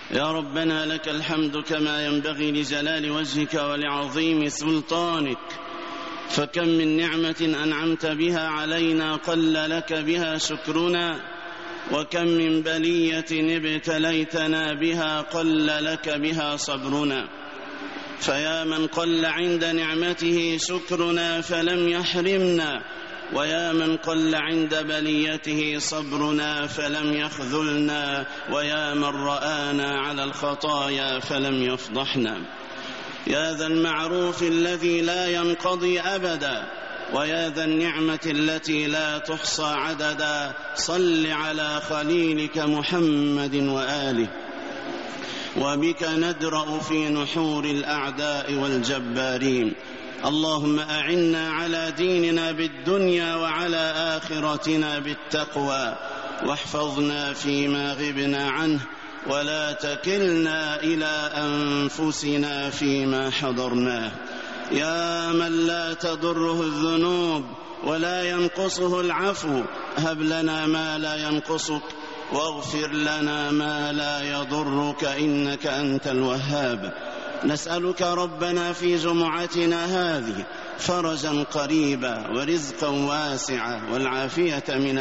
يا ربنا لك الحمد كما ينبغي لجلال وجهك ولعظيم سلطانك، فكم من نعمة أنعمت بها علينا قل لك بها شكرنا، وكم من بلية ابتليتنا بها قل لك بها صبرنا. فيا من قل عند نعمته شكرنا فلم يحرمنا، ويا من قل عند بليته صبرنا فلم يخذلنا، ويا من رآنا على الخطايا فلم يفضحنا. يا ذا المعروف الذي لا ينقضي أبدا، ويا ذا النعمة التي لا تحصى عددا، صل على خليلك محمد وآله. وبك ندرأ في نحور الأعداء والجبارين. اللهم أعنا على ديننا بالدنيا وعلى آخرتنا بالتقوى، واحفظنا فيما غبنا عنه، ولا تكلنا إلى أنفسنا فيما حضرناه. يا من لا تضره الذنوب ولا ينقصه العفو، هب لنا ما لا ينقصك، واغفر لنا ما لا يضرك، إنك أنت الوهاب. نسألك ربنا في جمعتنا هذه فرجا قريبا ورزقا واسعا والعافية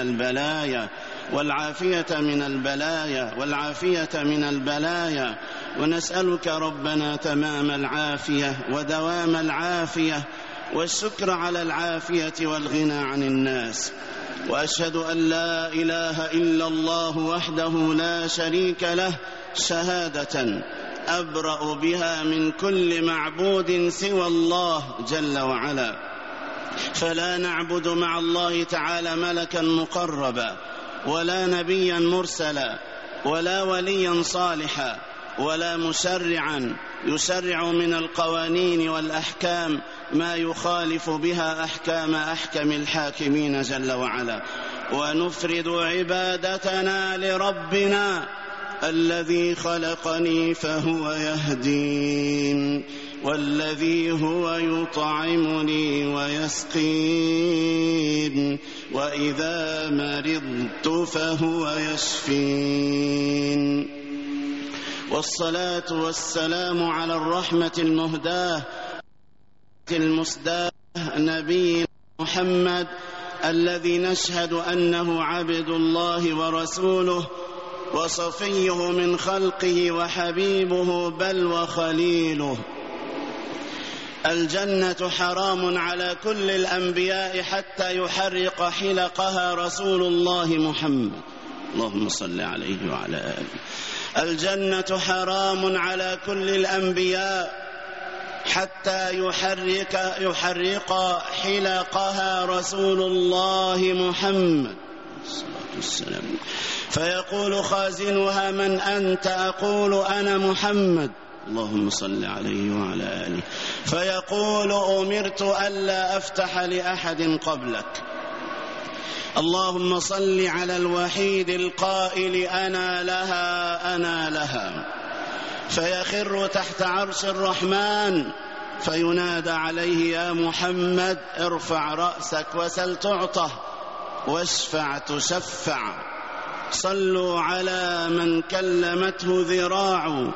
من البلايا، ونسألك ربنا تمام العافية ودوام العافية والشكر على العافية والغنى عن الناس. وأشهد أن لا إله إلا الله وحده لا شريك له شهادة أبرأ بها من كل معبود سوى الله جل وعلا. فلا نعبد مع الله تعالى ملكا مقربا، ولا نبيا مرسلا، ولا وليا صالحا، ولا مشرعا يشرع من القوانين والأحكام ما يخالف بها أحكم الحاكمين جل وعلا. ونفرد عبادتنا لربنا الذي خلقني فهو يهدين، والذي هو يطعمني ويسقين، وإذا مرضت فهو يشفين. والصلاة والسلام على الرحمة المهداة المسداة نبينا محمد، الذي نشهد أنه عبد الله ورسوله وصفيه من خلقه وحبيبه بل وخليله. الجنة حرام على كل الأنبياء حتى يحرق حلقها رسول الله محمد، اللهم صل عليه وعلى آله. الجنة حرام على كل الأنبياء حتى يحرق حلقها رسول الله محمد الصلاة والسلام. فيقول خازنها: من أنت؟ أقول: أنا محمد، اللهم صل عليه وعلى آله. فيقول: أمرت ألا أفتح لأحد قبلك. اللهم صل على الوحيد القائل: أنا لها أنا لها. فيخر تحت عرش الرحمن فينادى عليه: يا محمد ارفع رأسك وسل تعطه، واشفع تشفع. صلوا على من كلمته ذراع،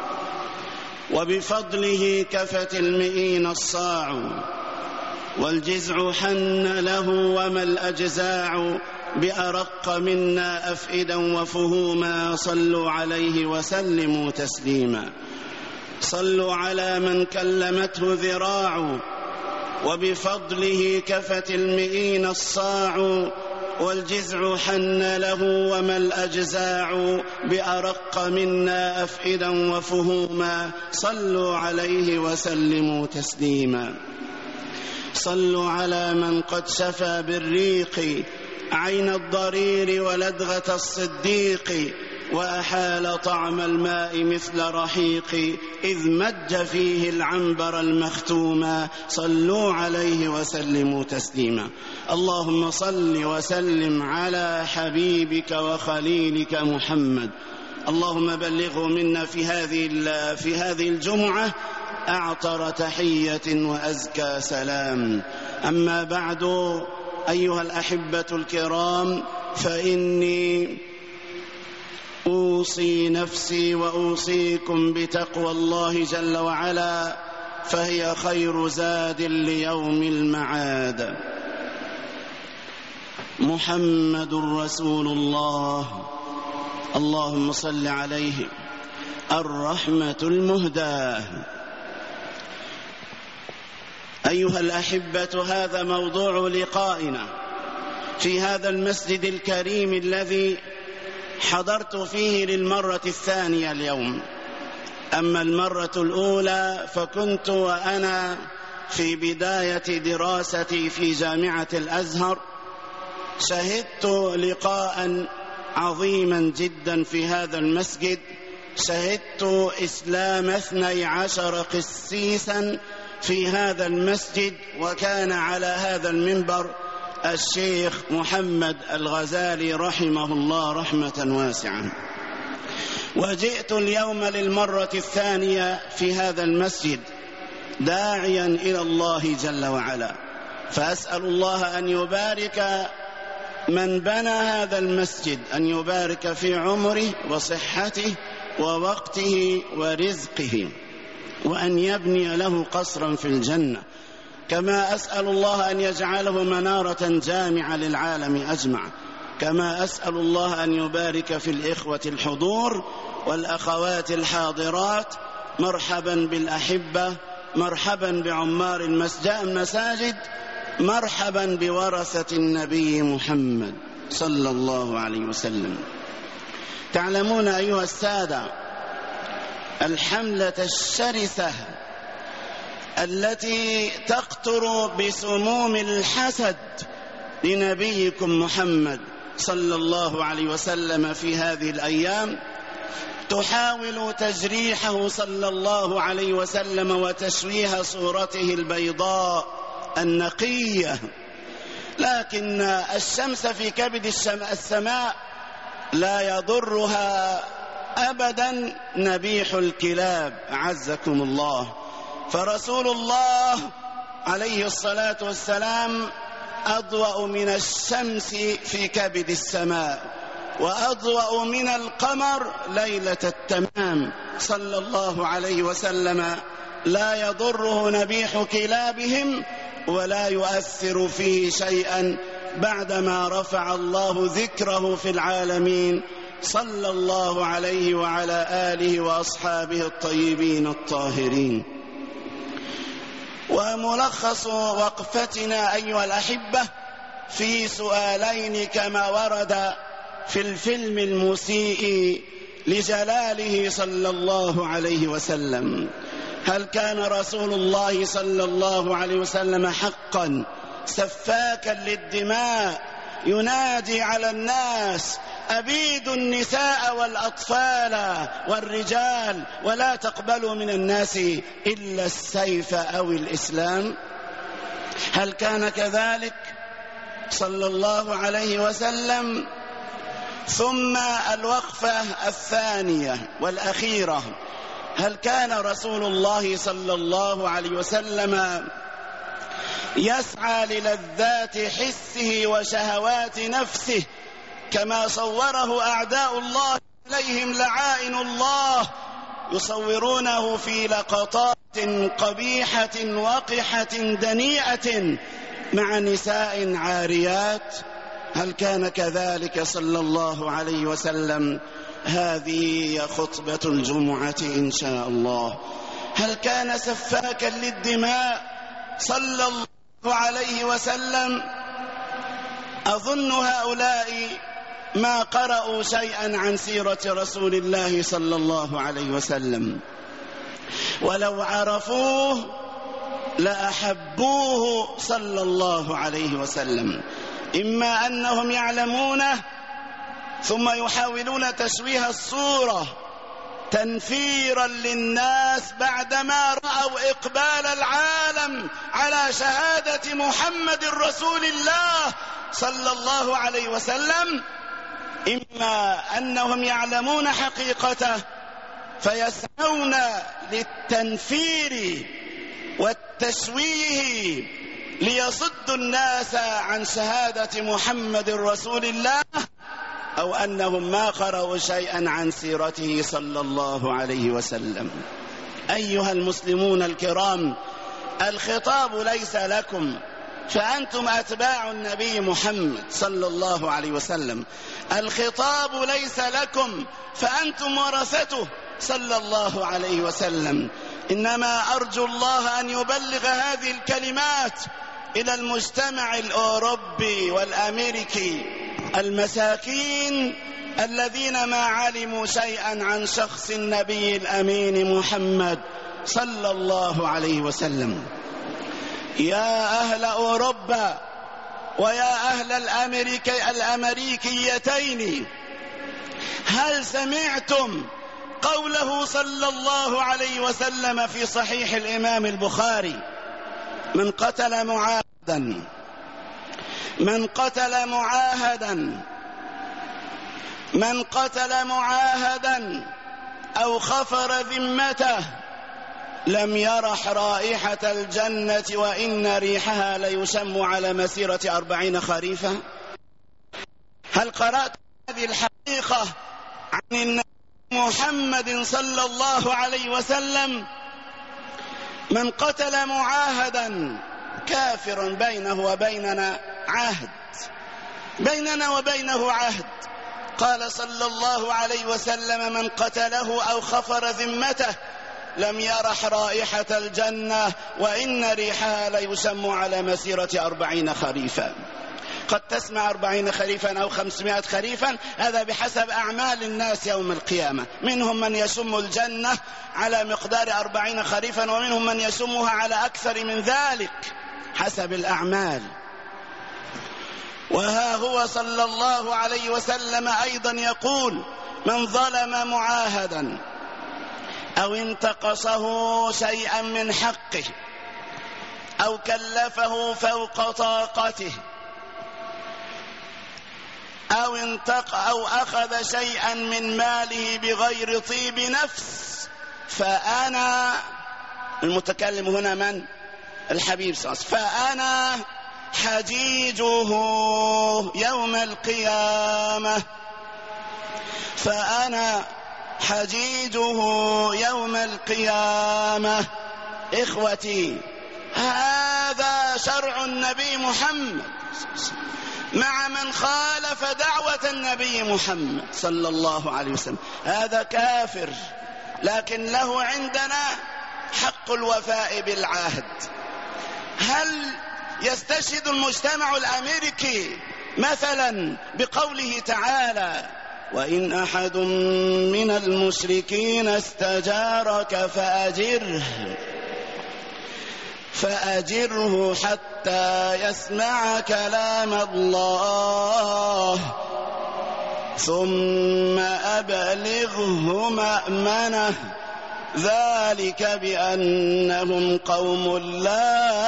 وبفضله كفت المئين الصاع، والجزع حن له وما الأجزاع، بأرق منا أفئدا وفهوما. صلوا عليه وسلموا تسليما. صلوا على من كلمته ذراع، وبفضله كفت المئين الصاع، والجزع حن له وما الأجزاع، بأرق منا أفئدا وفهوما. صلوا عليه وسلموا تسليما. صلوا على من قد شفى بالريق عين الضرير ولدغة الصديق، وأحال طعم الماء مثل رحيق، إذ مج فيه العنبر المختوما. صلوا عليه وسلموا تسليما. اللهم صل وسلم على حبيبك وخليلك محمد. اللهم بلغه منا في هذه الجمعة أعطر تحية وأزكى سلام. أما بعد، أيها الأحبة الكرام، فإني أوصي نفسي وأوصيكم بتقوى الله جل وعلا، فهي خير زاد ليوم المعاد. محمد رسول الله، اللهم صل عليه، الرحمة المهداة. أيها الأحبة، هذا موضوع لقائنا في هذا المسجد الكريم الذي حضرت فيه للمرة الثانية اليوم. أما المرة الأولى فكنت وأنا في بداية دراستي في جامعة الأزهر، شهدت لقاء عظيما جدا في هذا المسجد، شهدت إسلام 12 قسيسا في هذا المسجد، وكان على هذا المنبر الشيخ محمد الغزالي رحمه الله رحمة واسعة. وجئت اليوم للمرة الثانية في هذا المسجد داعيا إلى الله جل وعلا، فأسأل الله أن يبارك من بنى هذا المسجد، أن يبارك في عمره وصحته ووقته ورزقه، وأن يبني له قصرا في الجنة، كما أسأل الله أن يجعله منارة جامعة للعالم أجمع، كما أسأل الله أن يبارك في الإخوة الحضور والأخوات الحاضرات. مرحبا بالأحبة، مرحبا بعمار المساجد، مرحبا بورثة النبي محمد صلى الله عليه وسلم. تعلمون أيها السادة، الحملة الشرسة التي تقطر بسموم الحسد لنبيكم محمد صلى الله عليه وسلم في هذه الأيام تحاول تجريحه صلى الله عليه وسلم وتشويه صورته البيضاء النقية. لكن الشمس في كبد السماء لا يضرها أبدا نبيح الكلاب عزكم الله. فرسول الله عليه الصلاة والسلام أضوأ من الشمس في كبد السماء، وأضوأ من القمر ليلة التمام صلى الله عليه وسلم. لا يضره نبيح كلابهم ولا يؤثر فيه شيئا بعدما رفع الله ذكره في العالمين صلى الله عليه وعلى آله وأصحابه الطيبين الطاهرين. وملخص وقفتنا أيها الأحبة في سؤالين كما ورد في الفيلم المسيء لجلاله صلى الله عليه وسلم: هل كان رسول الله صلى الله عليه وسلم حقا سفاكا للدماء ينادي على الناس: أبيدوا النساء والأطفال والرجال ولا تقبلوا من الناس إلا السيف أو الإسلام؟ هل كان كذلك صلى الله عليه وسلم؟ ثم الوقفة الثانية والأخيرة: هل كان رسول الله صلى الله عليه وسلم يسعى للذات حسه وشهوات نفسه كما صوره أعداء الله عليهم لعائن الله، يصورونه في لقطات قبيحة وقحة دنيئة مع نساء عاريات؟ هل كان كذلك صلى الله عليه وسلم؟ هذه هي خطبة الجمعة إن شاء الله. هل كان سفاكا للدماء صلى الله عليه وسلم؟ أظن هؤلاء ما قرأوا شيئا عن سيرة رسول الله صلى الله عليه وسلم، ولو عرفوه لأحبوه صلى الله عليه وسلم. إما أنهم يعلمونه ثم يحاولون تشويه الصورة تنفيرا للناس بعدما رأوا إقبال العالم على شهادة محمد رسول الله صلى الله عليه وسلم، إما أنهم يعلمون حقيقته فيسعون للتنفير والتشويه ليصدوا الناس عن شهادة محمد رسول الله، أو أنهم ما قرأوا شيئا عن سيرته صلى الله عليه وسلم. أيها المسلمون الكرام، الخطاب ليس لكم، فأنتم أتباع النبي محمد صلى الله عليه وسلم. الخطاب ليس لكم، فأنتم ورثته صلى الله عليه وسلم. إنما أرجو الله أن يبلغ هذه الكلمات إلى المجتمع الأوروبي والأمريكي المساكين الذين ما علموا شيئا عن شخص النبي الأمين محمد صلى الله عليه وسلم. يا أهل أوروبا ويا أهل الأمريكيتين، هل سمعتم قوله صلى الله عليه وسلم في صحيح الإمام البخاري: من قتل معاهدا أو خفر ذمته لم يرح رائحة الجنة وإن ريحها ليشم على مسيرة 40 خريفا؟ هل قرأت هذه الحقيقة عن النبي محمد صلى الله عليه وسلم؟ من قتل معاهدا، كافر بينه وبينه عهد، قال صلى الله عليه وسلم: من قتله أو خفر ذمته لم يرح رائحة الجنة وإن ريحها ليشم على مسيرة 40 خريفا. قد تسمع 40 خريفا أو 500 خريفا، هذا بحسب أعمال الناس يوم القيامة. منهم من يشم الجنة على مقدار 40 خريفا، ومنهم من يشمها على أكثر من ذلك حسب الأعمال. وها هو صلى الله عليه وسلم أيضا يقول: من ظلم معاهدا أو انتقصه شيئا من حقه أو كلفه فوق طاقته أو أخذ شيئا من ماله بغير طيب نفس، فأنا المتكلم هنا من؟ الحبيب صلى الله عليه وسلم، فأنا حجيجه يوم القيامة، فأنا حجيجه يوم القيامة. إخوتي، هذا شرع النبي محمد مع من خالف دعوة النبي محمد صلى الله عليه وسلم. هذا كافر، لكن له عندنا حق الوفاء بالعهد. هل يستشهد المجتمع الأمريكي مثلا بقوله تعالى: وإن أحد من المشركين استجارك فأجره حتى يسمع كلام الله ثم أبلغه مأمنه ذلك بأنهم قوم لا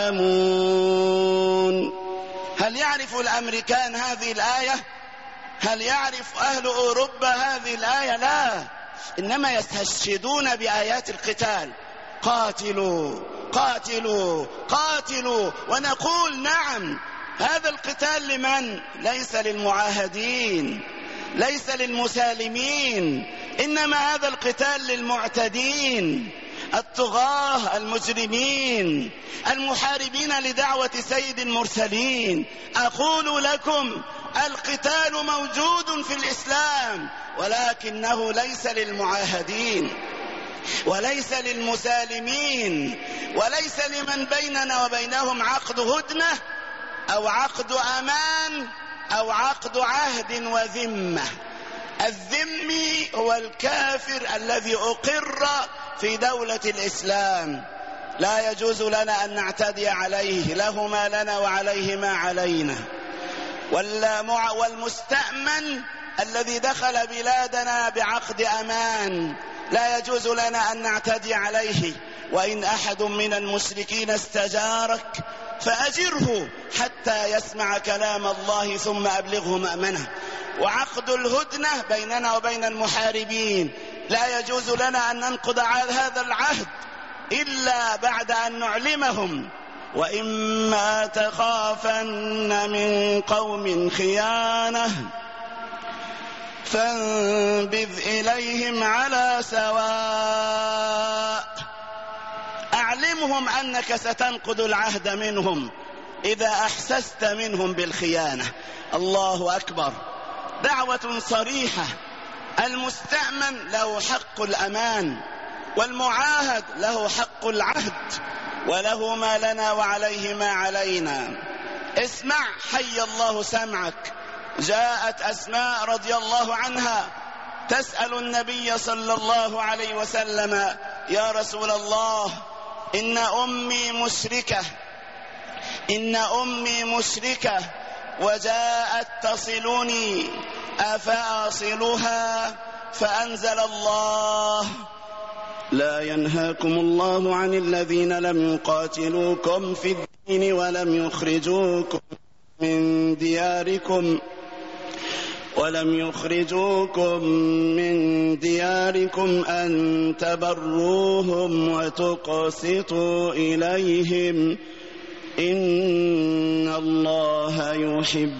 يعلمون. هل يعرف الأمريكان هذه الآية؟ هل يعرف أهل أوروبا هذه الآية؟ لا، إنما يستشهدون بآيات القتال: قاتلوا قاتلوا قاتلوا. ونقول: نعم، هذا القتال لمن؟ ليس للمعاهدين، ليس للمسالمين، إنما هذا القتال للمعتدين، الطغاة المجرمين المحاربين لدعوة سيد المرسلين. أقول لكم: القتال موجود في الإسلام، ولكنه ليس للمعاهدين وليس للمسالمين وليس لمن بيننا وبينهم عقد هدنة أو عقد أمان أو عقد عهد وذمة. الذمي هو الكافر الذي أقر في دولة الإسلام، لا يجوز لنا أن نعتدي عليه، له ما لنا وعليه ما علينا. والمستأمن الذي دخل بلادنا بعقد أمان لا يجوز لنا أن نعتدي عليه. وإن أحد من المشركين استجارك فأجره حتى يسمع كلام الله ثم أبلغه مأمنه. وعقد الهدنة بيننا وبين المحاربين لا يجوز لنا أن ننقض هذا العهد إلا بعد أن نعلمهم: وإما تخافن من قوم خيانة فانبذ إليهم على سواء. أعلمهم أنك ستنقض العهد منهم إذا أحسست منهم بالخيانة. الله أكبر، دعوة صريحة. المستأمن له حق الأمان، والمعاهد له حق العهد، وله ما لنا وعليه ما علينا. اسمع، حي الله سمعك. جاءت أسماء رضي الله عنها تسأل النبي صلى الله عليه وسلم: يا رسول الله، إن أمي مشركة وجاءت تصلني، أفأصلها؟ فأنزل الله: لا ينهاكم الله عن الذين لم يقاتلوكم في الدين ولم يخرجوكم من دياركم أن تبروهم وتقسطوا إليهم، إن الله يحب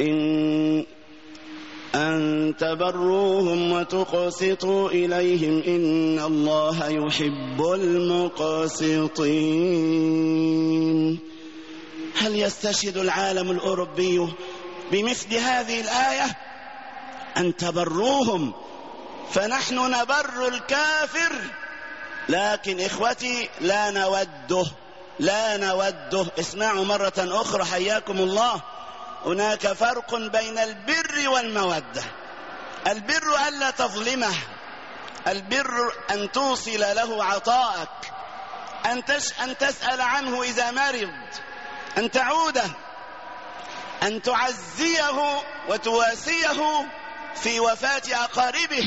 أن تبروهم وتقسطوا إليهم، إن الله يحب المقسطين. هل يستشهد العالم الأوروبي بمثل هذه الآية؟ أن تبروهم، فنحن نبر الكافر، لكن إخوتي لا نوده. اسمعوا مرة أخرى حياكم الله، هناك فرق بين البر والمودة. البر ألا تظلمه، البر أن توصل له عطاءك، أن تسأل عنه إذا مرض، أن تعوده، أن تعزيه وتواسيه في وفاة أقاربه،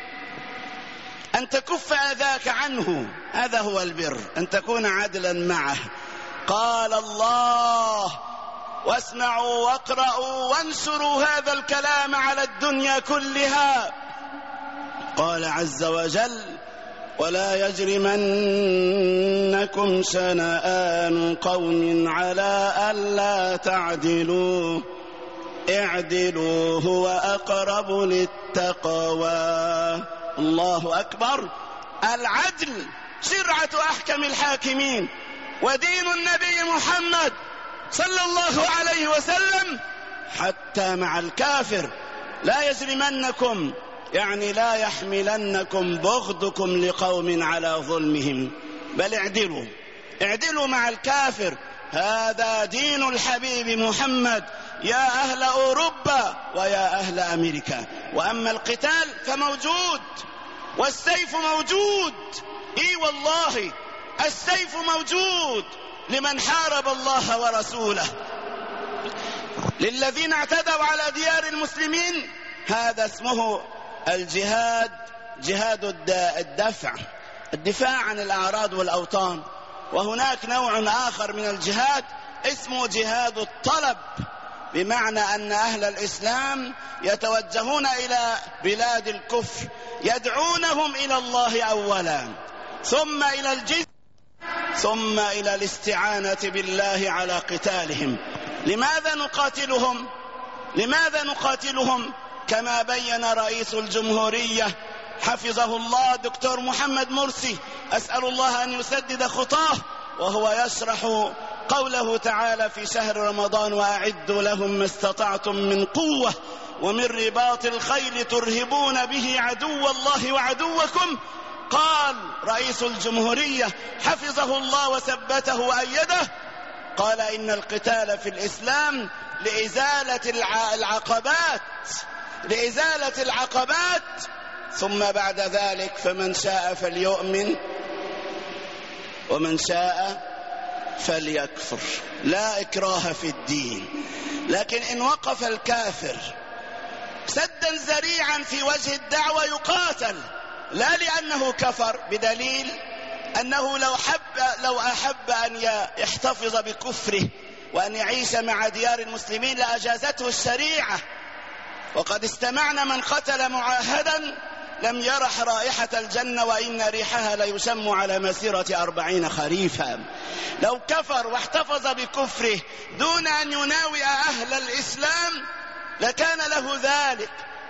أن تكف أذاك عنه. هذا هو البر، أن تكون عدلا معه. قال الله: واسمعوا واقرأوا وانشروا هذا الكلام على الدنيا كلها. قال عز وجل: ولا يجرمنكم شنآن قوم على ألا تعدلوا، اعدلوا هو أقرب للتقوى. الله أكبر. العدل شرعة أحكم الحاكمين، ودين النبي محمد صلى الله عليه وسلم حتى مع الكافر. لا يجرمنكم، يعني لا يحملنكم بغضكم لقوم على ظلمهم، بل اعدلوا مع الكافر. هذا دين الحبيب محمد يا أهل أوروبا ويا أهل أمريكا. وأما القتال فموجود، والسيف موجود. إي والله السيف موجود لمن حارب الله ورسوله. للذين اعتدوا على ديار المسلمين هذا اسمه الجهاد، جهاد الدفاع عن الأعراض والأوطان. وهناك نوع آخر من الجهاد اسمه جهاد الطلب، بمعنى أن أهل الإسلام يتوجهون إلى بلاد الكفر، يدعونهم إلى الله أولا، ثم إلى الجزية، ثم إلى الاستعانة بالله على قتالهم. لماذا نقاتلهم؟ كما بين رئيس الجمهورية حفظه الله دكتور محمد مرسي، أسأل الله أن يسدد خطاه، وهو يشرح قوله تعالى في شهر رمضان: وأعدوا لهم ما استطعتم من قوة ومن رباط الخيل ترهبون به عدو الله وعدوكم. قال رئيس الجمهورية حفظه الله وثبته وأيده، قال: إن القتال في الإسلام لإزالة العقبات، ثم بعد ذلك فمن شاء فليؤمن ومن شاء فليكفر، لا إكراه في الدين. لكن إن وقف الكافر سدا ذريعا في وجه الدعوة يقاتل، لا لأنه كفر، بدليل أنه لو أحب أن يحتفظ بكفره وأن يعيش مع ديار المسلمين لأجازته الشريعة. وقد استمعنا من قتل معاهدا لم يرح رائحة الجنة، وإن ريحها ليشم على مسيرة 40 خريفا. لو كفر واحتفظ بكفره دون أن يناوئ أهل الإسلام لكان له ذلك،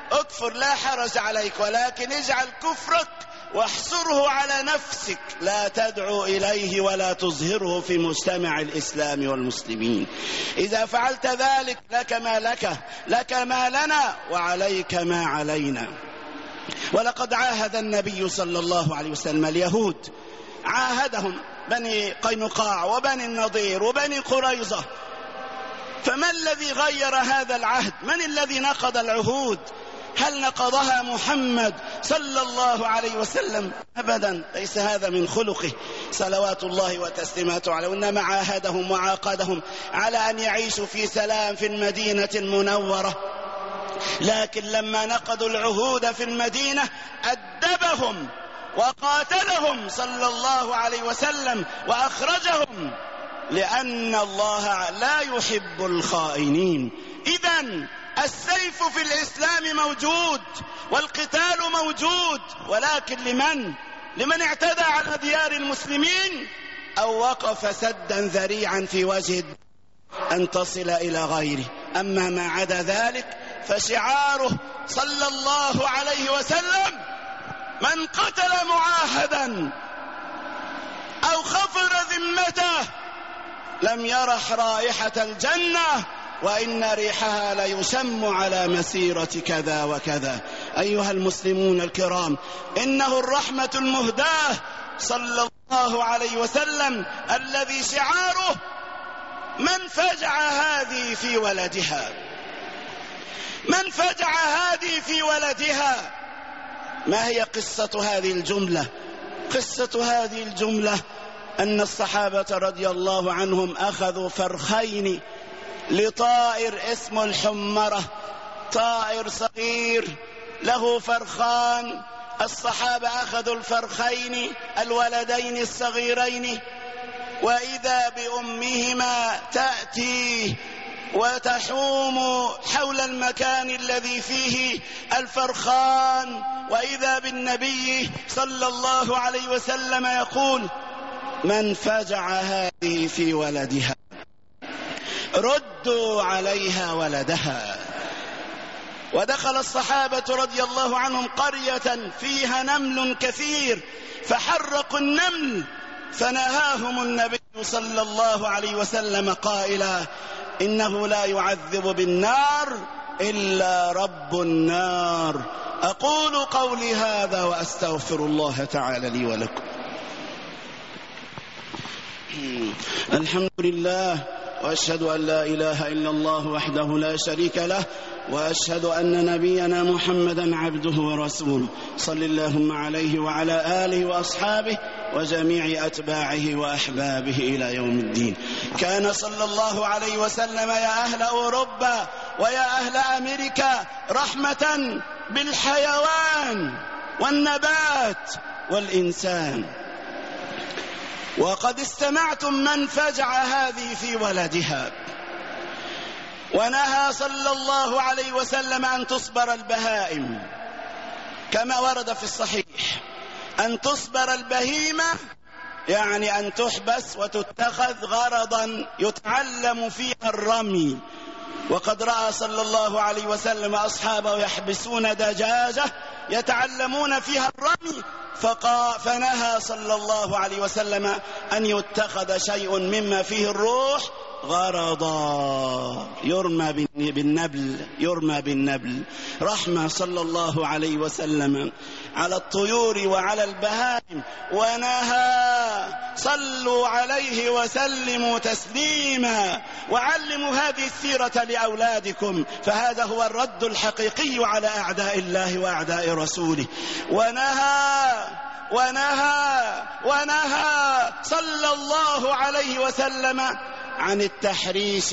اكفر لا حرج عليك، ولكن اجعل كفرك واحصره على نفسك، لا تدعو إليه ولا تظهره في مجتمع الإسلام والمسلمين. إذا فعلت ذلك لك ما لك، لك ما لنا، وعليك ما علينا. ولقد عاهد النبي صلى الله عليه وسلم اليهود، عاهدهم بني قينقاع وبني النضير وبني قريظة، فما الذي غير هذا العهد؟ من الذي نقض العهود؟ هل نقضها محمد صلى الله عليه وسلم؟ أبدا، ليس هذا من خلقه صلوات الله وتسليماته عليه، وإنما عاهدهم وعاقدهم على أن يعيشوا في سلام في المدينة المنورة. لكن لما نقضوا العهود في المدينة أدبهم وقاتلهم صلى الله عليه وسلم وأخرجهم، لأن الله لا يحب الخائنين. إذن السيف في الإسلام موجود والقتال موجود، ولكن لمن اعتدى على ديار المسلمين أو وقف سدا ذريعا في وجه أن تصل إلى غيره. أما ما عدا ذلك فشعاره صلى الله عليه وسلم: من قتل معاهدا أو خفر ذمته لم يرح رائحة الجنة، وإن ريحها ليشم على مسيرة كذا وكذا. أيها المسلمون الكرام، إنه الرحمة المهداة صلى الله عليه وسلم الذي شعاره: من فجع هذه في ولدها، من فجع هذه في ولدها. ما هي قصة هذه الجملة؟ قصة هذه الجملة أن الصحابة رضي الله عنهم أخذوا فرخين لطائر اسمه الحمرة، طائر صغير له فرخان. الصحابة أخذوا الفرخين الولدين الصغيرين، وإذا بأمهما تأتي وتحوم حول المكان الذي فيه الفرخان، وإذا بالنبي صلى الله عليه وسلم يقول: من فجع هذه في ولدها ردوا عليها ولدها. ودخل الصحابة رضي الله عنهم قرية فيها نمل كثير، فحرقوا النمل، فنهاهم النبي صلى الله عليه وسلم قائلا: إنه لا يعذب بالنار إلا رب النار. أقول قولي هذا وأستغفر الله تعالى لي ولكم. الحمد لله، وأشهد أن لا إله إلا الله وحده لا شريك له، وأشهد أن نبينا محمدا عبده ورسوله، صل اللهم عليه وعلى آله وأصحابه وجميع أتباعه وأحبابه إلى يوم الدين. كان صلى الله عليه وسلم يا أهل أوروبا ويا أهل أمريكا رحمة بالحيوان والنبات والإنسان. وقد استمعتم من فجع هذه في ولدها. ونهى صلى الله عليه وسلم أن تصبر البهائم، كما ورد في الصحيح أن تصبر البهيمة، يعني أن تحبس وتتخذ غرضا يتعلم فيها الرمي. وقد رأى صلى الله عليه وسلم أصحابه يحبسون دجاجة يتعلمون فيها الرمي، فنهى صلى الله عليه وسلم أن يتخذ شيء مما فيه الروح غرضا يرمى بالنبل. رحمة صلى الله عليه وسلم على الطيور وعلى البهائم. ونهى: صلوا عليه وسلموا تسليما، وعلموا هذه السيرة لأولادكم، فهذا هو الرد الحقيقي على أعداء الله وأعداء رسوله. ونهى صلى الله عليه وسلم عن التحريش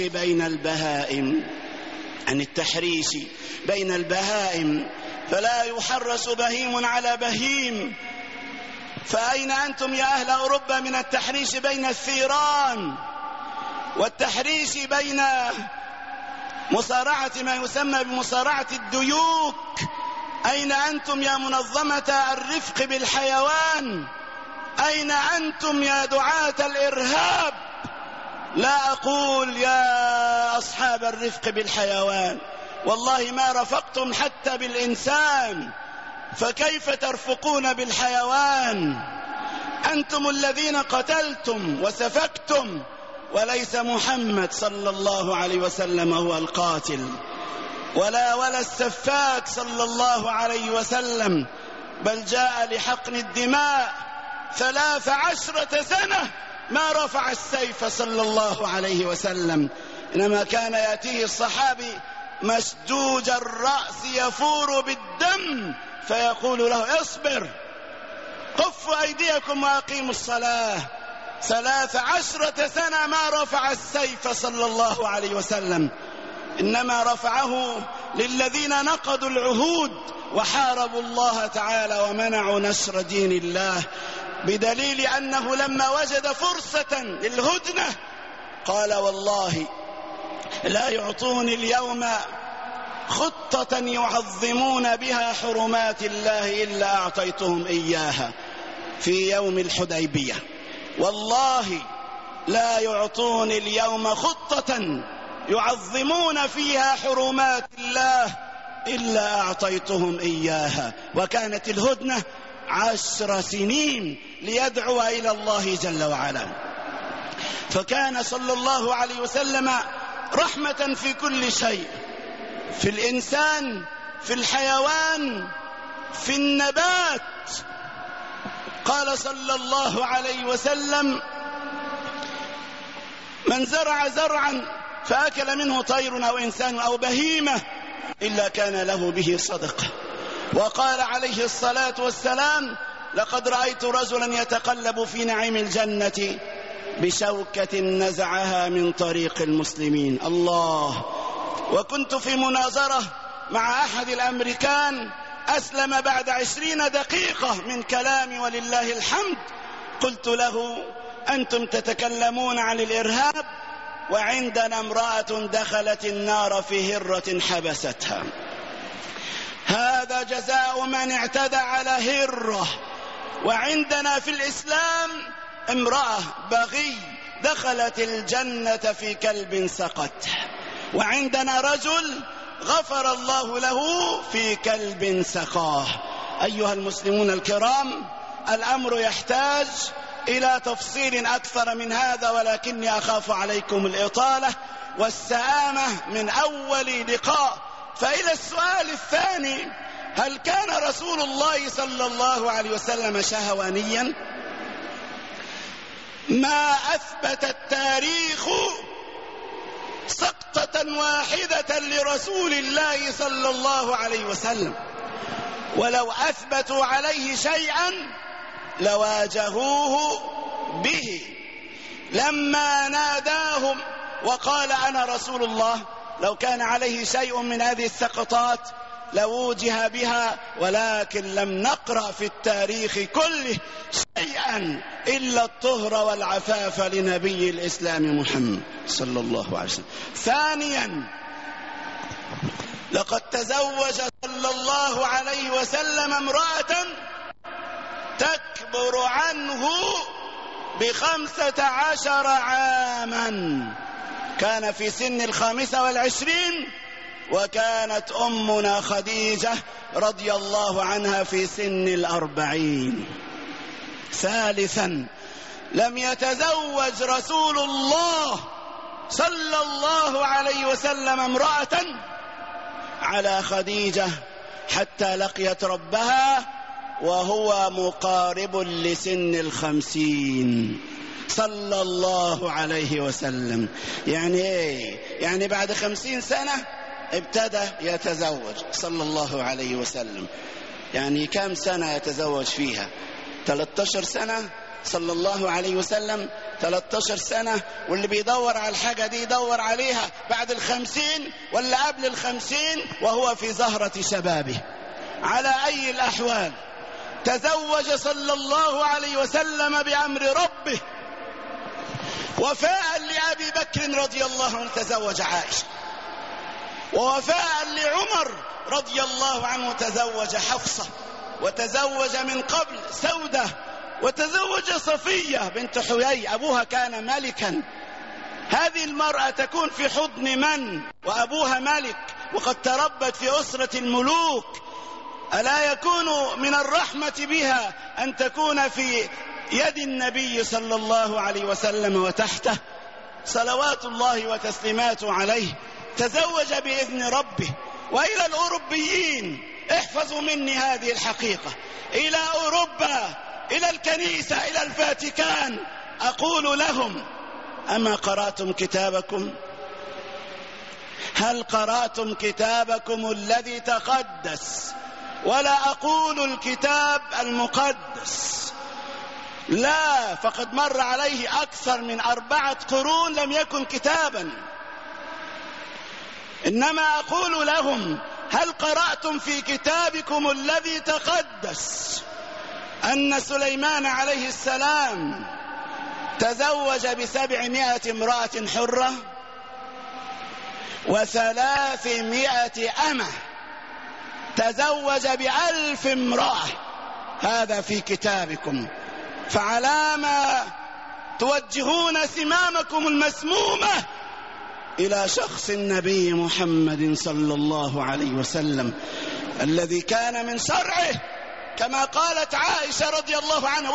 بين البهائم، فلا يحرس بهيم على بهيم. فأين أنتم يا أهل أوروبا من التحريش بين الثيران والتحريش بين مصارعة ما يسمى بمصارعة الديوك؟ أين أنتم يا منظمة الرفق بالحيوان؟ أين أنتم يا دعاة الإرهاب؟ لا أقول يا أصحاب الرفق بالحيوان، والله ما رفقتم حتى بالإنسان، فكيف ترفقون بالحيوان؟ أنتم الذين قتلتم وسفكتم، وليس محمد صلى الله عليه وسلم هو القاتل ولا السفاك صلى الله عليه وسلم، بل جاء لحقن الدماء 13 سنة ما رفع السيف صلى الله عليه وسلم، إنما كان يأتيه الصحابي مسدوج الرأس يفور بالدم فيقول له اصبر، كفوا أيديكم وأقيموا الصلاة. 13 سنة ما رفع السيف صلى الله عليه وسلم، إنما رفعه للذين نقضوا العهود وحاربوا الله تعالى ومنعوا نشر دين الله، بدليل أنه لما وجد فرصة للهدنة قال والله لا يعطوني اليوم خطة يعظمون بها حرمات الله إلا أعطيتهم إياها في يوم الحديبية، والله لا يعطوني اليوم خطة يعظمون فيها حرمات الله إلا أعطيتهم إياها. وكانت الهدنة 10 سنين ليدعو إلى الله جل وعلا. فكان صلى الله عليه وسلم رحمة في كل شيء، في الإنسان، في الحيوان، في النبات. قال صلى الله عليه وسلم من زرع زرعا فأكل منه طير أو إنسان أو بهيمة إلا كان له به صدقة. وقال عليه الصلاة والسلام لقد رأيت رجلا يتقلب في نعيم الجنة بشوكة نزعها من طريق المسلمين. الله. وكنت في مناظرة مع أحد الأمريكان أسلم بعد 20 دقيقة من كلامي ولله الحمد. قلت له أنتم تتكلمون عن الإرهاب وعندنا امرأة دخلت النار في هرة حبستها، هذا جزاء من اعتدى على هرة. وعندنا في الإسلام امرأة بغي دخلت الجنة في كلب سقط، وعندنا رجل غفر الله له في كلب سقاه. أيها المسلمون الكرام، الأمر يحتاج إلى تفصيل أكثر من هذا، ولكني أخاف عليكم الإطالة والسآمة من أول لقاء. فإلى السؤال الثاني، هل كان رسول الله صلى الله عليه وسلم شهوانيا؟ ما أثبت التاريخ سقطة واحدة لرسول الله صلى الله عليه وسلم، ولو أثبتوا عليه شيئا لواجهوه به. لما ناداهم وقال أنا رسول الله، لو كان عليه شيء من هذه السقطات لوجه بها، ولكن لم نقرأ في التاريخ كله شيئا إلا الطهر والعفاف لنبي الإسلام محمد صلى الله عليه وسلم. ثانيا، لقد تزوج صلى الله عليه وسلم امرأة تكبر عنه ب15 عاما، كان في سن 25، وكانت أمنا خديجة رضي الله عنها في سن 40. ثالثا، لم يتزوج رسول الله صلى الله عليه وسلم امرأة على خديجة حتى لقيت ربها وهو مقارب لسن 50 صلى الله عليه وسلم. يعني ايه؟ يعني بعد 50 سنة ابتدى يتزوج صلى الله عليه وسلم. يعني كم سنة يتزوج فيها؟ 13 سنة صلى الله عليه وسلم، 13 سنة. واللي بيدور على الحاجة دي يدور عليها بعد 50 ولا قبل 50 وهو في زهرة شبابه. على أي الأحوال تزوج صلى الله عليه وسلم بأمر ربه. وفاء لأبي بكر رضي الله عنه تزوج عائشة، ووفاء لعمر رضي الله عنه تزوج حفصة، وتزوج من قبل سودة، وتزوج صفية بنت حيي أبوها كان ملكا. هذه المرأة تكون في حضن من وأبوها ملك وقد تربت في أسرة الملوك؟ ألا يكون من الرحمة بها أن تكون في يد النبي صلى الله عليه وسلم وتحته صلوات الله وتسليماته عليه؟ تزوج بإذن ربه. وإلى الأوروبيين، احفظوا مني هذه الحقيقة، إلى أوروبا، إلى الكنيسة، إلى الفاتيكان، أقول لهم: أما قرأتم كتابكم؟ هل قرأتم كتابكم الذي تقدس؟ ولا أقول الكتاب المقدس، لا، فقد مر عليه أكثر من 4 قرون لم يكن كتابا. إنما أقول لهم: هل قرأتم في كتابكم الذي تقدس أن سليمان عليه السلام تزوج ب700 امرأة حرة و300 أمة، تزوج ب1000 امرأة؟ هذا في كتابكم، فعلى ما توجهون سمامكم المسمومة إلى شخص النبي محمد صلى الله عليه وسلم الذي كان من شرعه كما قالت عائشة رضي الله عنها: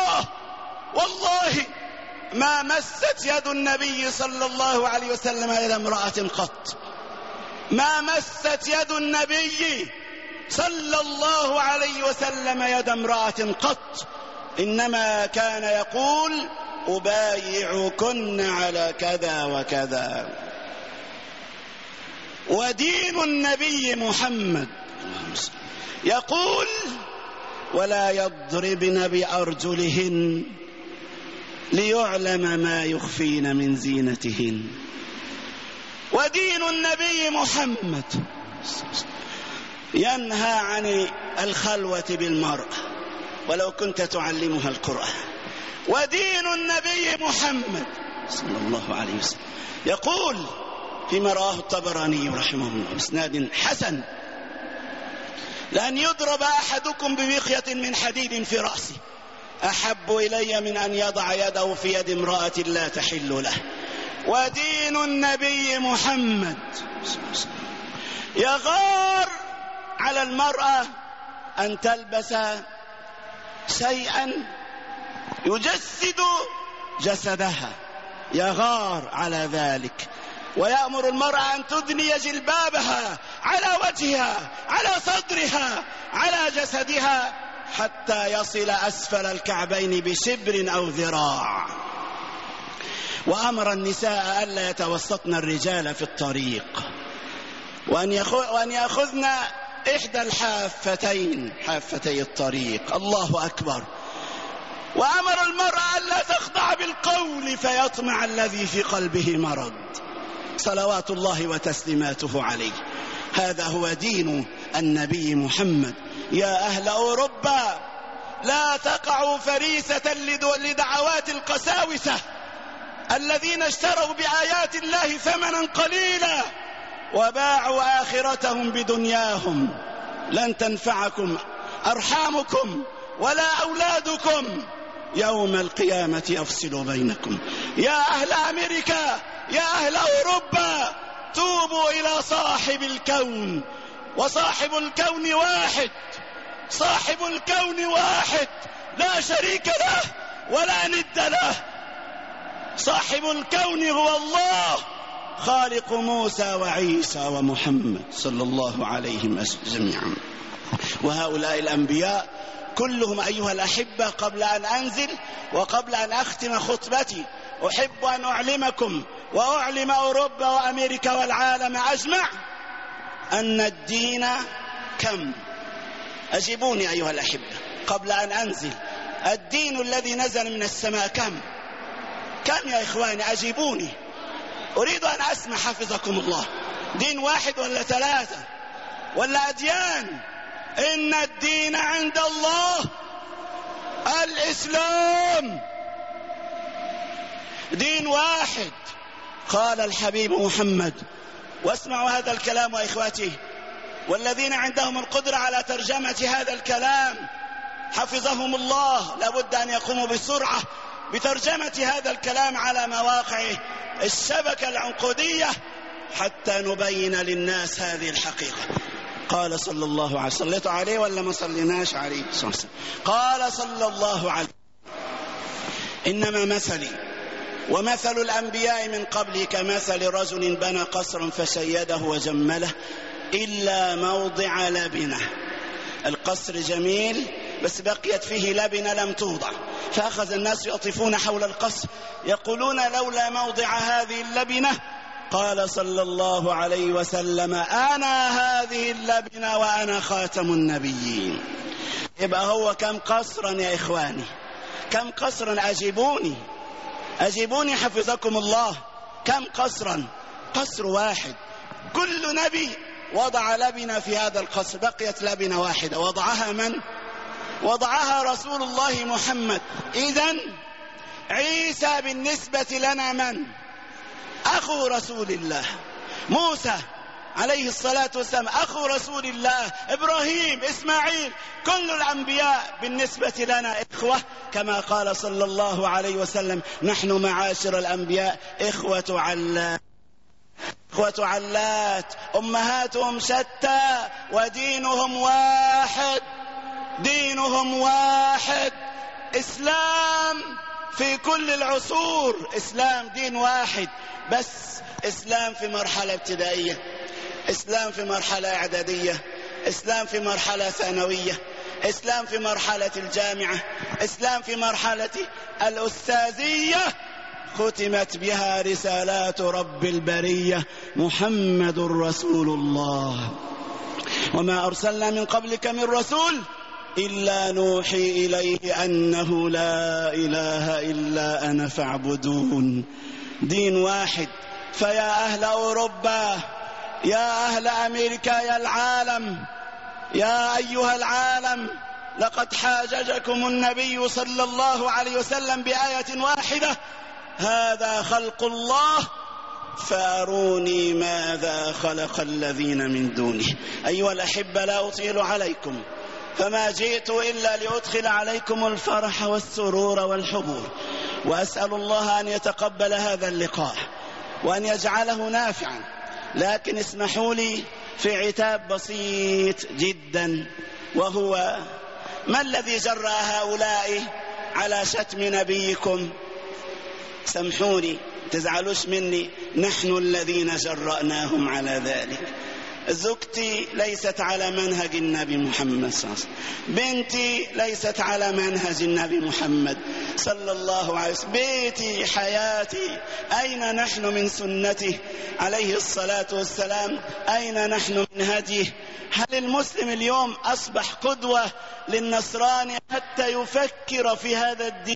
والله ما مست يد النبي صلى الله عليه وسلم يد امرأة قط، ما مست يد النبي صلى الله عليه وسلم يد امرأة قط، إنما كان يقول: أبايعكن على كذا وكذا. ودين النبي محمد يقول: ولا يضربن بأرجلهن ليعلم ما يخفين من زينتهن. ودين النبي محمد ينهى عن الخلوة بالمرأة ولو كنت تعلمها القرآن. ودين النبي محمد صلى الله عليه وسلم يقول فيما رواه الطبراني رحمه الله بإسناد حسن: لأن يضرب أحدكم بمخيط من حديد في رأسه أحب إلي من أن يضع يده في يد امرأة لا تحل له. ودين النبي محمد يغار على المرأة أن تلبس شيئا يجسد جسدها، يغار على ذلك، ويأمر المرأة أن تدني جلبابها على وجهها، على صدرها، على جسدها، حتى يصل أسفل الكعبين بشبر أو ذراع. وأمر النساء ألا يتوسطن الرجال في الطريق، وأن يأخذن إحدى الحافتين، حافتي الطريق. الله أكبر. وأمر المرأة ألا تخضع بالقول فيطمع الذي في قلبه مرض، صلوات الله وتسليماته عليه. هذا هو دين النبي محمد. يا أهل أوروبا، لا تقعوا فريسة لدعوات القساوسة الذين اشتروا بآيات الله ثمنا قليلا وباعوا آخرتهم بدنياهم. لن تنفعكم أرحامكم ولا أولادكم، يوم القيامة يفصل بينكم. يا أهل أمريكا، يا أهل أوروبا، توبوا إلى صاحب الكون، وصاحب الكون واحد، صاحب الكون واحد لا شريك له ولا ند له. صاحب الكون هو الله، خالق موسى وعيسى ومحمد صلى الله عليهم جميعا. وهؤلاء الأنبياء كلهم أيها الأحبة، قبل أن أنزل وقبل أن أختم خطبتي أحب أن أعلمكم وأعلم أوروبا وأمريكا والعالم أجمع أن الدين كم؟ أجيبوني أيها الأحبة قبل أن أنزل. الدين الذي نزل من السماء كم يا إخواني؟ أجيبوني، أريد أن أسمع حفظكم الله. دين واحد ولا 3 ولا أديان؟ إن الدين عند الله الإسلام، دين واحد. قال الحبيب محمد، واسمعوا هذا الكلام وإخواتي، والذين عندهم القدرة على ترجمة هذا الكلام حفظهم الله لابد أن يقوموا بسرعة بترجمة هذا الكلام على مواقعه الشبكة العنقودية حتى نبين للناس هذه الحقيقة. قال صلى الله عليه وسلم، صليتوا عليه ولا ما صليناش عليه؟ قال صلى الله عليه وسلم: إنما مثلي ومثل الأنبياء من قبلي كمثل رجل بنى قصرا فشيده وجمله إلا موضع لبنة. القصر جميل بس بقيت فيه لبنة لم توضع، فأخذ الناس يطوفون حول القصر يقولون لولا موضع هذه اللبنة. قال صلى الله عليه وسلم: أنا هذه اللبنة وأنا خاتم النبيين. يبقى هو كم قصرا يا إخواني؟ كم قصرا؟ أجيبوني حفظكم الله. كم قصرا؟ قصر واحد. كل نبي وضع لبنة في هذا القصر، بقيت لبنة واحدة. وضعها من؟ وضعها رسول الله محمد. إذن عيسى بالنسبة لنا من؟ أخو رسول الله. موسى عليه الصلاة والسلام أخو رسول الله. إبراهيم، إسماعيل، كل الأنبياء بالنسبة لنا إخوة، كما قال صلى الله عليه وسلم: نحن معاشر الأنبياء إخوة علات. إخوة علات، أمهاتهم شتى ودينهم واحد. دينهم واحد. إسلام في كل العصور، إسلام دين واحد، بس إسلام في مرحلة ابتدائية، إسلام في مرحلة إعدادية، إسلام في مرحلة ثانوية، إسلام في مرحلة الجامعة، إسلام في مرحلة الأستاذية، ختمت بها رسالات رب البرية محمد رسول الله. وما أرسلنا من قبلك من رسول إلا نوحي إليه أنه لا إله إلا أنا فاعبدون. دين واحد. فيا أهل أوروبا، يا أهل أمريكا، يا العالم، يا أيها العالم، لقد حاججكم النبي صلى الله عليه وسلم بآية واحدة: هذا خلق الله فأروني ماذا خلق الذين من دونه. أيها الأحبة، لا أطيل عليكم، فما جئت إلا لأدخل عليكم الفرح والسرور والحبور، وأسأل الله أن يتقبل هذا اللقاء وأن يجعله نافعا. لكن اسمحوا لي في عتاب بسيط جدا، وهو: ما الذي جرى هؤلاء على شتم نبيكم؟ سامحوني، تزعلوش مني، نحن الذين جرأناهم على ذلك. زوجتي ليست على منهج النبي محمد صلى الله عليه وسلم، بنتي ليست على منهج النبي محمد صلى الله عليه وسلم، بيتي، حياتي، أين نحن من سنته عليه الصلاة والسلام؟ أين نحن من هديه؟ هل المسلم اليوم أصبح قدوة للنصراني حتى يفكر في هذا الدين؟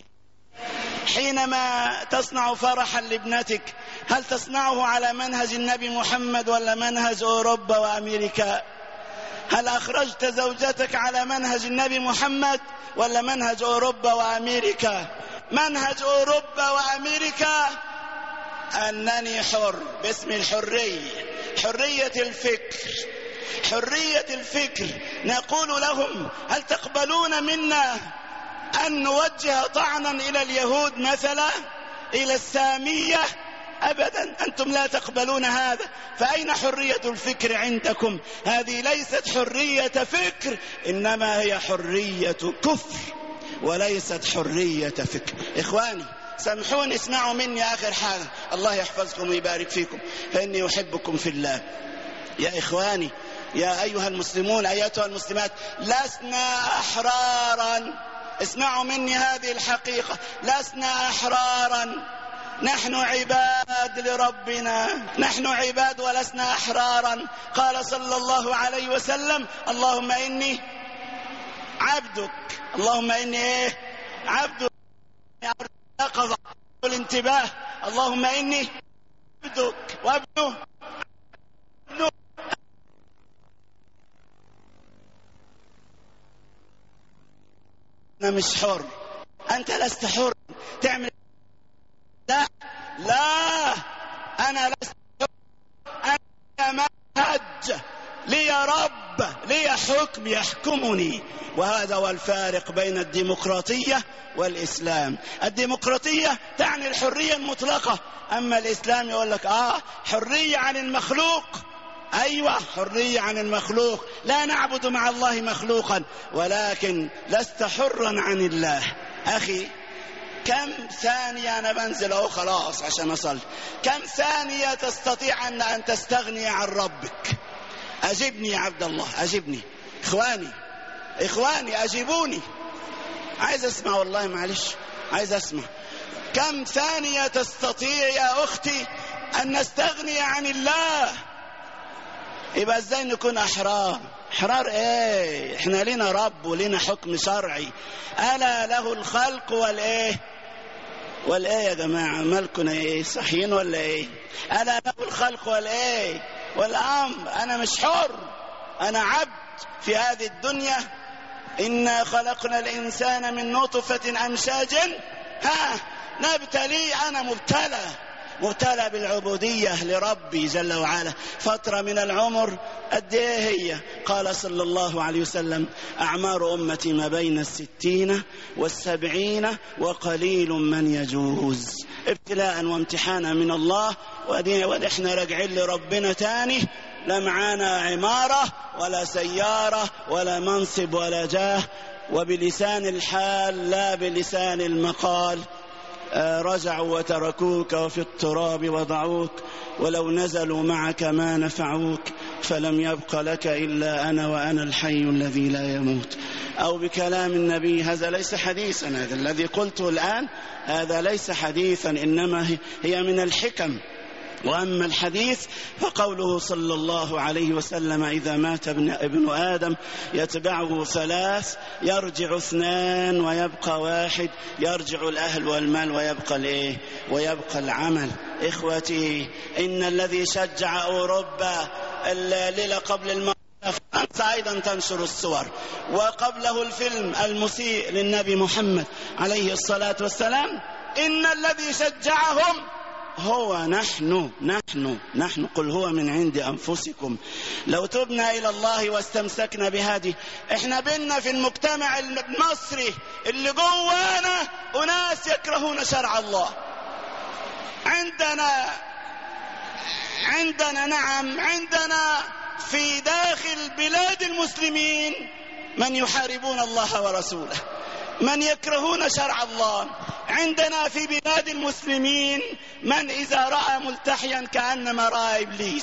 حينما تصنع فرحا لابنتك، هل تصنعه على منهج النبي محمد ولا منهج أوروبا وأمريكا؟ هل أخرجت زوجتك على منهج النبي محمد ولا منهج أوروبا وأمريكا؟ منهج أوروبا وأمريكا أنني حر باسم الحرية، حرية الفكر، حرية الفكر. نقول لهم: هل تقبلون منا أن نوجه طعنا إلى اليهود مثلا، إلى السامية؟ أبدا، أنتم لا تقبلون هذا. فأين حرية الفكر عندكم؟ هذه ليست حرية فكر، إنما هي حرية كفر وليست حرية فكر. إخواني سامحوني، اسمعوا مني آخر حاجة، الله يحفظكم ويبارك فيكم، فإني أحبكم في الله. يا إخواني، يا أيها المسلمون، أيتها المسلمات، لسنا أحرارا. اسمعوا مني هذه الحقيقة، لسنا أحرارا، نحن عباد لربنا، نحن عباد ولسنا أحرارا. قال صلى الله عليه وسلم: اللهم إني عبدك، اللهم إني عبدك، يقظة الانتباه، اللهم إني عبدك وابنه. أنا مش حر، أنت لست حر تعمل. لا لا، أنا لست حر، أنا منهج لي رب، رغبة، لي حكم يحكمني. وهذا هو الفارق بين الديمقراطية والإسلام. الديمقراطية تعني الحرية المطلقة، أما الإسلام يقول لك حرية عن المخلوق. أيوة، حرية عن المخلوق، لا نعبد مع الله مخلوقا، ولكن لست حرا عن الله. أخي، كم ثانية أنا بنزل خلاص عشان أصل، كم ثانية تستطيع أن تستغني عن ربك؟ أجبني يا عبد الله، أجبني. إخواني أجيبوني، عايز أسمع والله، معلش عايز أسمع. كم ثانية تستطيع يا أختي أن نستغني عن الله؟ يبقى ازاي نكون أحرار؟ أحرار ايه؟ احنا لنا رب ولنا حكم شرعي. ألا له الخلق والإيه يا جماعة؟ مالكنا ايه؟ صحيين ولا ايه؟ ألا له الخلق والإيه والأمر. أنا مش حر، أنا عبد في هذه الدنيا. إنا خلقنا الإنسان من نطفة أمشاج نبتلي. أنا مبتلى بالعبودية لربي جل وعلا. فترة من العمر قد ايه هي؟ قال صلى الله عليه وسلم: أعمار أمتي ما بين 60 و70 وقليل من يجوز. ابتلاء وامتحانا من الله، ونحن راجعين لربنا تاني، لا معانا عمارة ولا سيارة ولا منصب ولا جاه، وبلسان الحال لا بلسان المقال. رجعوا وتركوك وفي التراب وضعوك، ولو نزلوا معك ما نفعوك، فلم يبق لك إلا أنا وأنا الحي الذي لا يموت. أو بكلام النبي، هذا ليس حديثا، هذا الذي قلته الآن هذا ليس حديثا، إنما هي من الحكم. وأما الحديث فقوله صلى الله عليه وسلم: إذا مات ابن آدم يتبعه 3، يرجع 2 ويبقى 1، يرجع الأهل والمال ويبقى العمل. إخوتي، إن الذي شجع أوروبا الليلة قبل الموت فرنسا أيضا تنشر الصور، وقبله الفيلم المسيء للنبي محمد عليه الصلاة والسلام، إن الذي شجعهم هو نحن. قل هو من عند أنفسكم. لو تبنا إلى الله واستمسكنا بهذه، احنا بينا في المجتمع المصري اللي جوانا أناس يكرهون شرع الله. عندنا في داخل بلاد المسلمين من يحاربون الله ورسوله، من يكرهون شرع الله. عندنا في بلاد المسلمين من إذا رأى ملتحيا كأنما رأى إبليس.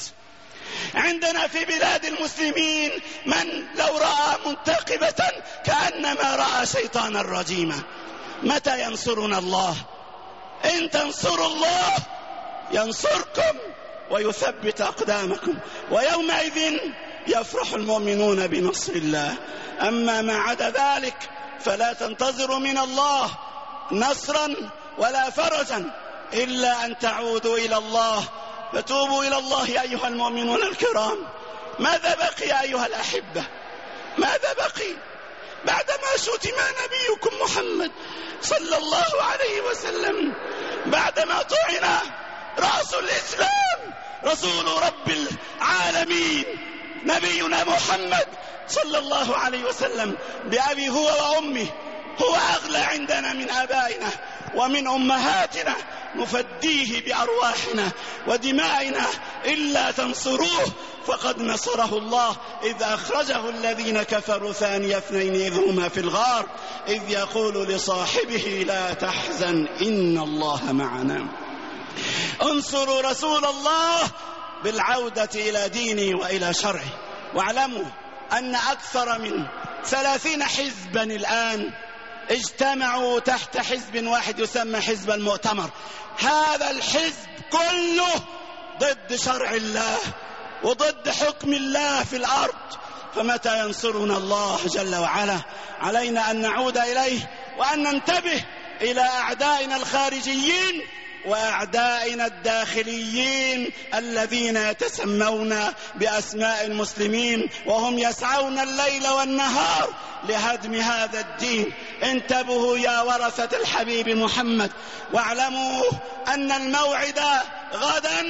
عندنا في بلاد المسلمين من لو رأى منتقبة كأنما رأى شيطانا رجيما. متى ينصرنا الله؟ إن تنصروا الله ينصركم ويثبت أقدامكم، ويومئذ يفرح المؤمنون بنصر الله. أما ما عدا ذلك فلا تنتظروا من الله نصرا ولا فرجا إلا أن تعودوا إلى الله، فتوبوا إلى الله أيها المؤمنون الكرام. ماذا بقي أيها الأحبة؟ ماذا بقي بعدما شتم نبيكم محمد صلى الله عليه وسلم، بعدما طعن رأس الإسلام رسول رب العالمين نبينا محمد صلى الله عليه وسلم بأبي هو وأمه؟ هو أغلى عندنا من آبائنا ومن أمهاتنا، نفديه بأرواحنا ودمائنا إلا تنصروه فقد نصره الله، إذ أخرجه الذين كفروا ثاني 2 إذ هما في الغار إذ يقول لصاحبه لا تحزن إن الله معنا. انصروا رسول الله بالعودة إلى دينه وإلى شرعه. واعلموا أن أكثر من 30 حزبا الآن اجتمعوا تحت حزب واحد يسمى حزب المؤتمر. هذا الحزب كله ضد شرع الله وضد حكم الله في الأرض. فمتى ينصرنا الله جل وعلا؟ علينا أن نعود إليه وأن ننتبه إلى أعدائنا الخارجيين وأعدائنا الداخليين الذين يتسمون بأسماء المسلمين وهم يسعون الليل والنهار لهدم هذا الدين. انتبهوا يا ورثة الحبيب محمد، واعلموا أن الموعد غدا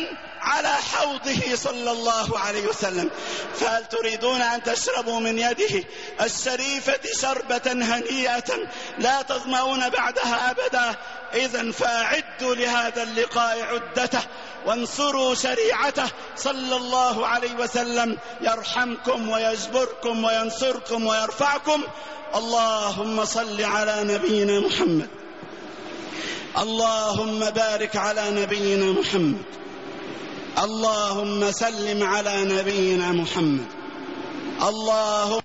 على حوضه صلى الله عليه وسلم. فهل تريدون أن تشربوا من يده الشريفة شربة هنيئة لا تظمؤون بعدها أبدا؟ إذن فأعدوا لهذا اللقاء عدته وانصروا شريعته صلى الله عليه وسلم، يرحمكم ويجبركم وينصركم ويرفعكم. اللهم صل على نبينا محمد، اللهم بارك على نبينا محمد، اللهم سلم على نبينا محمد. اللهم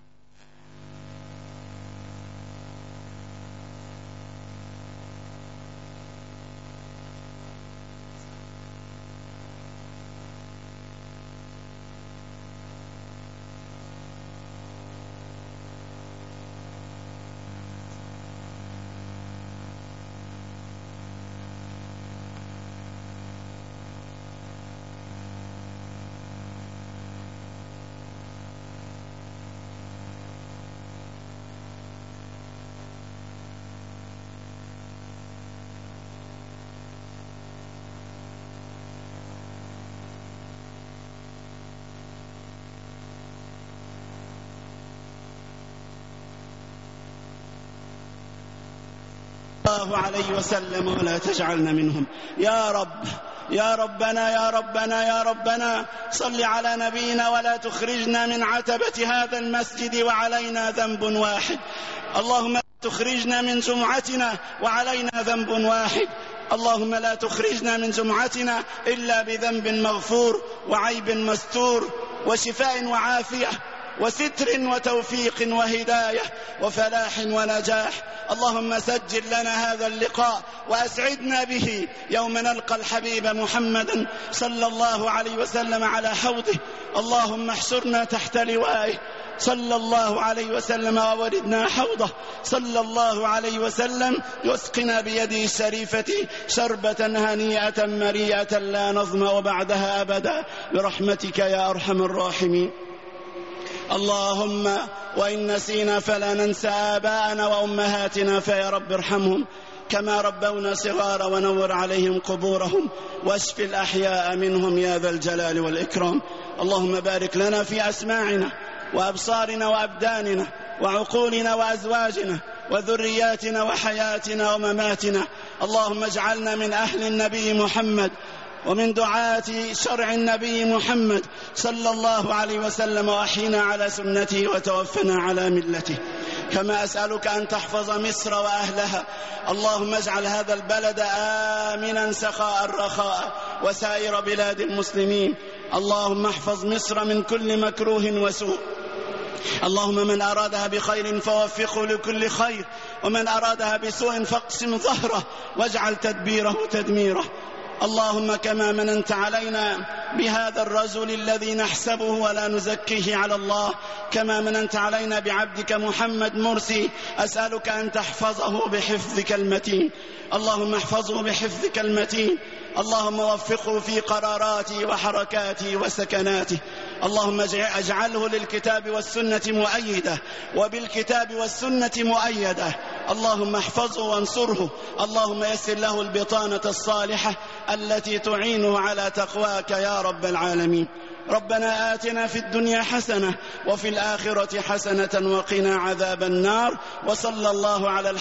الله عليه وسلم ولا تجعلنا منهم يا رب. يا ربنا يا ربنا يا ربنا صل على نبينا ولا تخرجنا من عتبة هذا المسجد وعلينا ذنب واحد. اللهم لا تخرجنا من جمعتنا وعلينا ذنب واحد. اللهم لا تخرجنا من جمعتنا إلا بذنب مغفور وعيب مستور وشفاء وعافية وستر وتوفيق وهداية وفلاح ونجاح. اللهم سجل لنا هذا اللقاء وأسعدنا به يوم نلقى الحبيب محمدا صلى الله عليه وسلم على حوضه. اللهم احشرنا تحت لوائه صلى الله عليه وسلم ووردنا حوضه صلى الله عليه وسلم، يسقنا بيده الشريفة شربة هنيئة مريئة لا نظمأ بعدها أبدا برحمتك يا أرحم الراحمين. اللهم وإن نسينا فلا ننسى آباءنا وأمهاتنا، فيا رب ارحمهم كما ربونا صغارا ونور عليهم قبورهم واشف الأحياء منهم يا ذا الجلال والإكرام. اللهم بارك لنا في أسماعنا وأبصارنا وأبداننا وعقولنا وأزواجنا وذرياتنا وحياتنا ومماتنا. اللهم اجعلنا من أهل النبي محمد ومن دعاة شرع النبي محمد صلى الله عليه وسلم، وأحينا على سنته وتوفنا على ملته. كما أسألك أن تحفظ مصر وأهلها. اللهم اجعل هذا البلد آمنا سخاء رخاء وسائر بلاد المسلمين. اللهم احفظ مصر من كل مكروه وسوء. اللهم من أرادها بخير فوفقه لكل خير، ومن أرادها بسوء فاقسم ظهره واجعل تدبيره تدميره. اللهم كما مننت علينا بهذا الرجل الذي نحسبه ولا نزكيه على الله، كما مننت علينا بعبدك محمد مرسي، أسألك أن تحفظه بحفظك المتين. اللهم احفظه بحفظك المتين. اللهم وفقه في قراراته وحركاته وسكناته. اللهم اجعله للكتاب والسنة مؤيدة وبالكتاب والسنة مؤيدة. اللهم احفظه وانصره. اللهم يسر له البطانة الصالحة التي تعينه على تقواك يا رب العالمين. ربنا آتنا في الدنيا حسنة وفي الآخرة حسنة وقنا عذاب النار. وصلى الله على